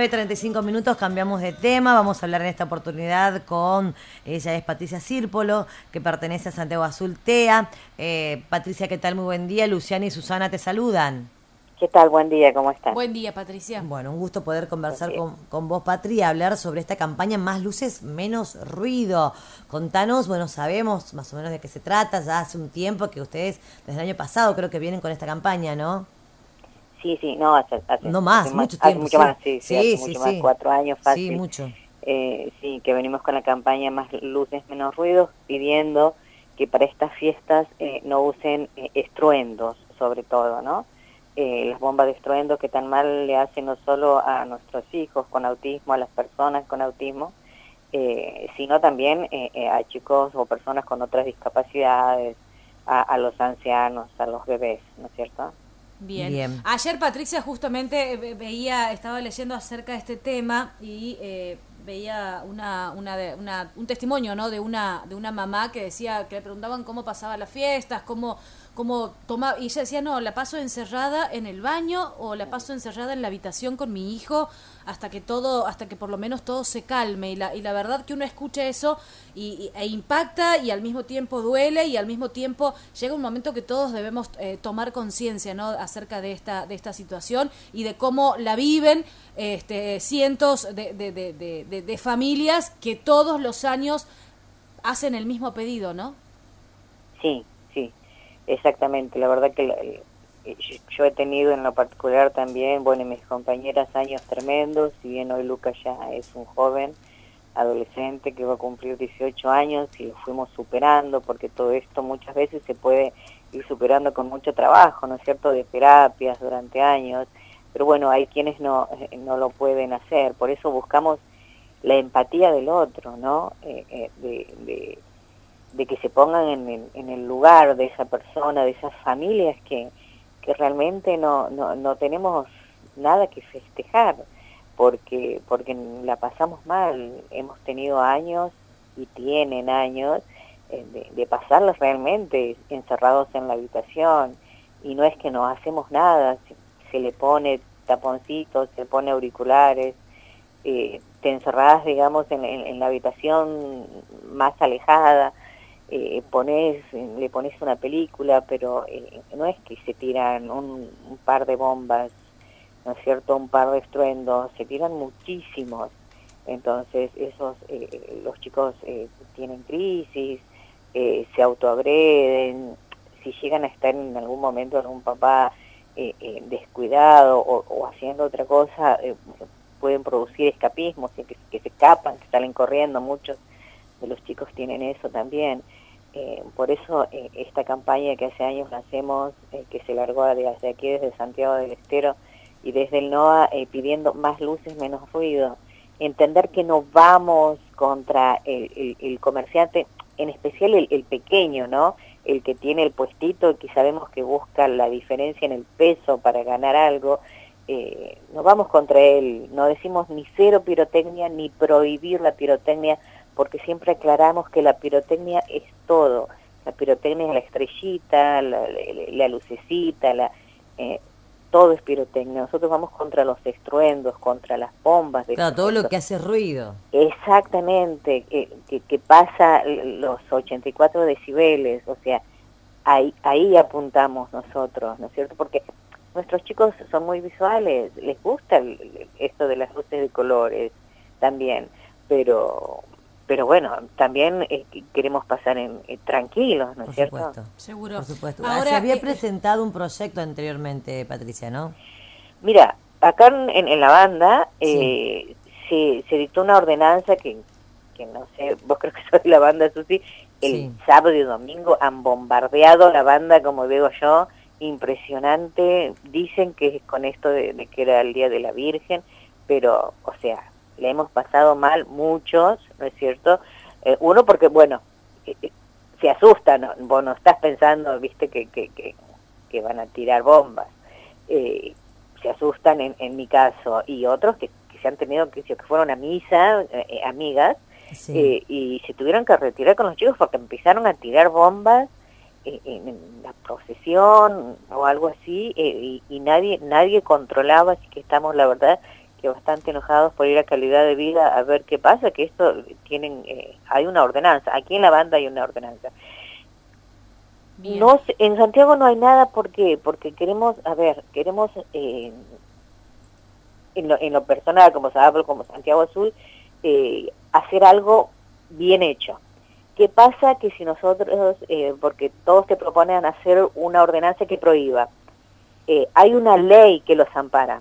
35 minutos, cambiamos de tema. Vamos a hablar en esta oportunidad con, ella es Patricia Círpolo, que pertenece a Santiago Azul TEA. Patricia, ¿qué tal? Muy buen día. Luciana y Susana te saludan. ¿Qué tal? Buen día, ¿cómo están? Buen día, Patricia. Bueno, un gusto poder conversar Buen día. con vos, Patri, y hablar sobre esta campaña Más Luces, Menos Ruido. Contanos, bueno, sabemos más o menos de qué se trata. Ya hace un tiempo que ustedes, desde el año pasado, creo que vienen con esta campaña, ¿no? Sí, no, No más, mucho hace tiempo, mucho sí. más, sí, Sí, hace sí, mucho más, sí. 4 años Sí, fácil. mucho. Sí, que venimos con la campaña Más Luces, Menos Ruidos, pidiendo que para estas fiestas no usen estruendos, sobre todo, ¿no? Las bombas de estruendo que tan mal le hacen no solo a nuestros hijos con autismo, a las personas con autismo, sino también a chicos o personas con otras discapacidades, a los ancianos, a los bebés, ¿no es cierto? Bien. Bien. Ayer, Patricia, justamente estaba leyendo acerca de este tema y veía un testimonio, ¿no? de una mamá que decía, que le preguntaban cómo pasaba las fiestas, cómo tomaba, y ella decía, no, la paso encerrada en el baño o la paso encerrada en la habitación con mi hijo hasta que por lo menos todo se calme, y la verdad que uno escucha eso e impacta, y al mismo tiempo duele, y al mismo tiempo llega un momento que todos debemos tomar conciencia, ¿no? Acerca de esta situación y de cómo la viven cientos de familias que todos los años hacen el mismo pedido, ¿no? Sí, exactamente. La verdad que yo he tenido en lo particular también, bueno, y mis compañeras, años tremendos. Si bien hoy Lucas ya es un joven adolescente que va a cumplir 18 años y lo fuimos superando, porque todo esto muchas veces se puede ir superando con mucho trabajo, ¿no es cierto?, de terapias durante años, pero bueno, hay quienes no lo pueden hacer. Por eso buscamos la empatía del otro, ¿no? De que se pongan en el lugar de esa persona, de esas familias que realmente no tenemos nada que festejar, porque la pasamos mal. Hemos tenido años y tienen años de pasarlos realmente encerrados en la habitación, y no es que no hacemos nada. Se le pone taponcitos, se pone auriculares, te encerrás, digamos, en la habitación más alejada, le pones una película, pero no es que se tiran un par de bombas, ¿no es cierto?, un par de estruendos, se tiran muchísimos. Entonces los chicos tienen crisis, se autoagreden. Si llegan a estar en algún momento algún papá descuidado o haciendo otra cosa, pueden producir escapismos, que se escapan, que salen corriendo. Muchos de los chicos tienen eso también. Por eso esta campaña que hace años hacemos, que se largó desde aquí, desde Santiago del Estero y desde el NOA, pidiendo más luces, menos ruido. Entender que no vamos contra el comerciante, en especial el pequeño, ¿no? El que tiene el puestito, que sabemos que busca la diferencia en el peso para ganar algo. No vamos contra él, no decimos ni cero pirotecnia ni prohibir la pirotecnia, porque siempre aclaramos que la pirotecnia es todo. La pirotecnia es la estrellita, la lucecita, todo es pirotecnia. Nosotros vamos contra los estruendos, contra las bombas de Claro, todo lo estruendos. que hace ruido. Exactamente, que pasa los 84 decibeles, o sea, ahí apuntamos nosotros, ¿no es cierto? Porque nuestros chicos son muy visuales, les gusta esto de las luces de colores también, pero bueno, también queremos pasar tranquilos, ¿no es Por cierto? supuesto. Seguro. Por supuesto. Ahora, Se había presentado un proyecto anteriormente, Patricia, ¿no? Mira, acá en la banda Sí. se dictó una ordenanza que no sé, vos creo que sos de la banda, Susi, el Sí. sábado y domingo han bombardeado la banda, como digo yo, impresionante. Dicen que es con esto de que era el Día de la Virgen, pero, o sea, le hemos pasado mal muchos, ¿no es cierto? Uno porque, bueno, se asusta, ¿no? Vos no estás pensando, viste, que van a tirar bombas. Se asustan en mi caso, y otros que se han tenido que fueron a misa, amigas, Sí. y se tuvieron que retirar con los chicos porque empezaron a tirar bombas en la procesión o algo así, y nadie controlaba. Así que estamos, la verdad, que bastante enojados por ir a Calidad de Vida a ver qué pasa, que esto hay una ordenanza, aquí en la banda hay una ordenanza. Bien. No, en Santiago no hay nada, porque queremos en lo personal, como Sabro, como Santiago Azul, hacer algo bien hecho. ¿Qué pasa? Que si nosotros, porque todos te proponen hacer una ordenanza que prohíba, hay una ley que los ampara,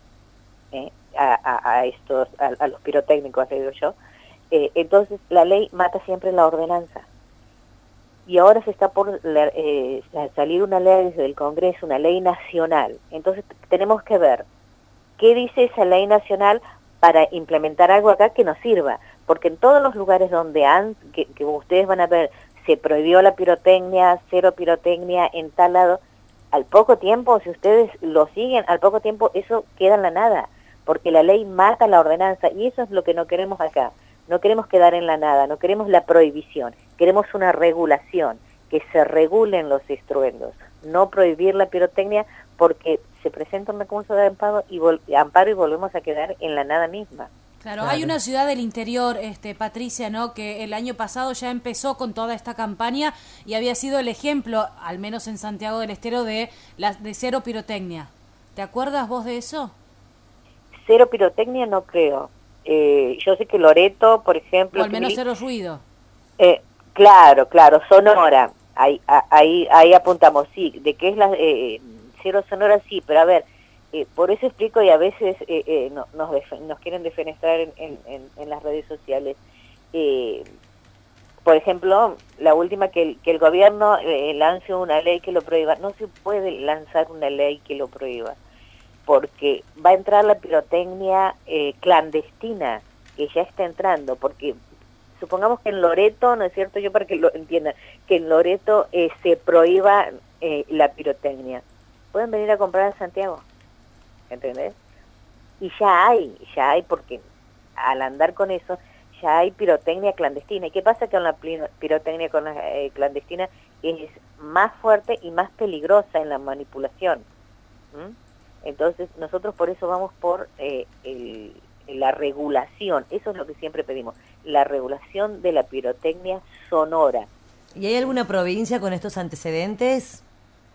a los pirotécnicos, le digo yo. Entonces la ley mata siempre la ordenanza. Y ahora se está por salir una ley desde el Congreso, una ley nacional. Entonces tenemos que ver qué dice esa ley nacional para implementar algo acá que nos sirva. Porque en todos los lugares donde que ustedes van a ver, se prohibió la pirotecnia, cero pirotecnia en tal lado, al poco tiempo, si ustedes lo siguen, al poco tiempo eso queda en la nada, porque la ley mata la ordenanza, y eso es lo que no queremos acá. No queremos quedar en la nada, no queremos la prohibición, queremos una regulación, que se regulen los estruendos, no prohibir la pirotecnia, porque se presenta un recurso de amparo y volvemos a quedar en la nada misma. Claro, hay una ciudad del interior, Patricia, ¿no?, que el año pasado ya empezó con toda esta campaña y había sido el ejemplo, al menos en Santiago del Estero, de cero pirotecnia. ¿Te acuerdas vos de eso? Cero pirotecnia no creo. Yo sé que Loreto, por ejemplo... O al menos cero ruido. Claro, Sonora. Ahí apuntamos, sí. ¿De qué es la cero Sonora? Sí, pero a ver... por eso explico, y a veces nos quieren defenestrar en las redes sociales. Por ejemplo, la última, que el gobierno lance una ley que lo prohíba. No se puede lanzar una ley que lo prohíba, porque va a entrar la pirotecnia clandestina, que ya está entrando, porque supongamos que en Loreto, ¿no es cierto? Yo, para que lo entiendan, que en Loreto se prohíba la pirotecnia. Pueden venir a comprar a Santiago, ¿entendés? Y ya hay, porque al andar con eso, ya hay pirotecnia clandestina. ¿Y qué pasa con la pirotecnia clandestina? Es más fuerte y más peligrosa en la manipulación. Entonces, nosotros por eso vamos por la regulación. Eso es lo que siempre pedimos, la regulación de la pirotecnia sonora. ¿Y hay alguna provincia con estos antecedentes?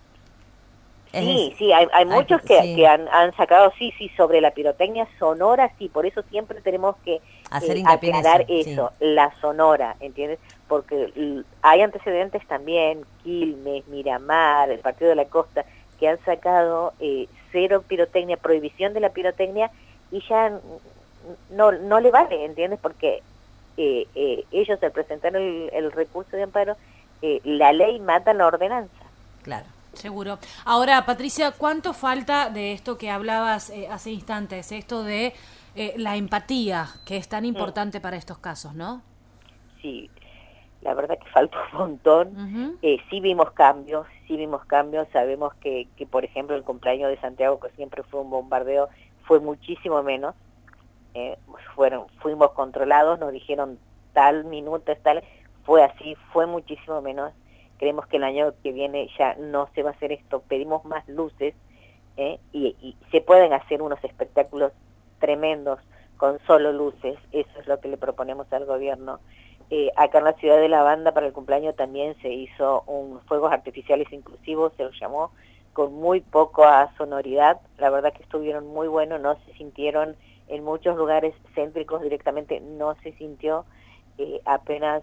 Sí, hay muchos que han sacado, sí, sobre la pirotecnia sonora, sí, por eso siempre tenemos que aclarar eso, sí. La sonora, ¿entiendes? Porque hay antecedentes también, Quilmes, Miramar, el Partido de la Costa, que han sacado cero pirotecnia, prohibición de la pirotecnia, y ya no le vale, ¿entiendes? Porque ellos, al presentar el recurso de amparo, la ley mata la ordenanza. Claro. Seguro. Ahora, Patricia, ¿cuánto falta de esto que hablabas hace instantes? Esto de la empatía, que es tan importante para estos casos, ¿no? Sí, la verdad que falta un montón. Sí vimos cambios, sabemos que, por ejemplo, el cumpleaños de Santiago, que siempre fue un bombardeo, fue muchísimo menos. Fuimos controlados, nos dijeron tal minuto, fue así, fue muchísimo menos. Creemos que el año que viene ya no se va a hacer esto, pedimos más luces, y se pueden hacer unos espectáculos tremendos con solo luces. Eso es lo que le proponemos al gobierno. Acá en la ciudad de La Banda, para el cumpleaños también se hizo un fuegos artificiales inclusivos, se los llamó, con muy poca sonoridad. La verdad que estuvieron muy buenos, no se sintieron en muchos lugares céntricos directamente, no se sintió apenas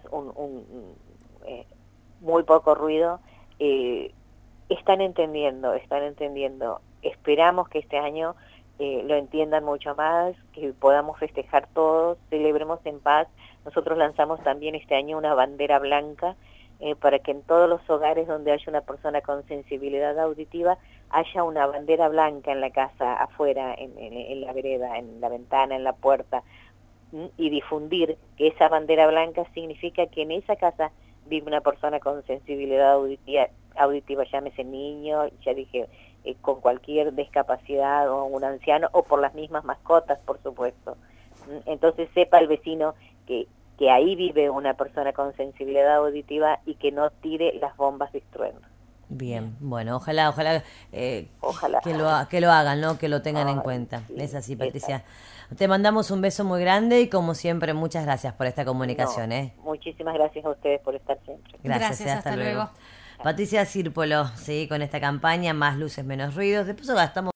muy poco ruido. Están entendiendo. Esperamos que este año lo entiendan mucho más, que podamos festejar todos, celebremos en paz. Nosotros lanzamos también este año una bandera blanca, para que en todos los hogares donde haya una persona con sensibilidad auditiva haya una bandera blanca en la casa, afuera, en la vereda, en la ventana, en la puerta, y difundir que esa bandera blanca significa que en esa casa vive una persona con sensibilidad auditiva, llámese niño, ya dije, con cualquier discapacidad, o un anciano, o por las mismas mascotas, por supuesto. Entonces sepa el vecino que ahí vive una persona con sensibilidad auditiva y que no tire las bombas de estruendo. Bien, bueno, ojalá que lo hagan, ¿no? Que lo tengan en cuenta. Sí, es así, Patricia. Te mandamos un beso muy grande y como siempre, muchas gracias por esta comunicación. Muchísimas gracias a ustedes por estar siempre. Gracias, hasta luego. Patricia Círpolo, sí, con esta campaña, Más luces, menos ruidos. Después gastamos